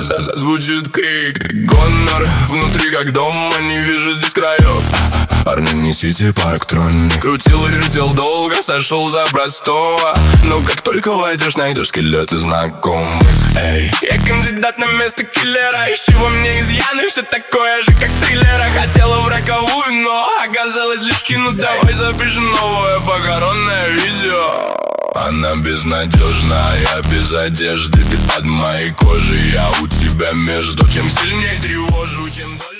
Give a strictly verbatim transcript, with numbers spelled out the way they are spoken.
Звучит крик, гонор внутри как дома, не вижу здесь краев. Парни, несите парктроник. Крутил и вертел долго, сошел за простого. Но как только войдешь, найдешь скелеты знакомых. Эй, я кандидат на место киллера. Ищи во мне изъяны, все такое же, как с триллера. Хотела в роковую, но оказалось лишь кино. Давай запишем новое похоронное видео. Она безнадежная, без одежды. Ты под моей кожей, я у тебя между. Чем сильнее тревожу, чем дольше.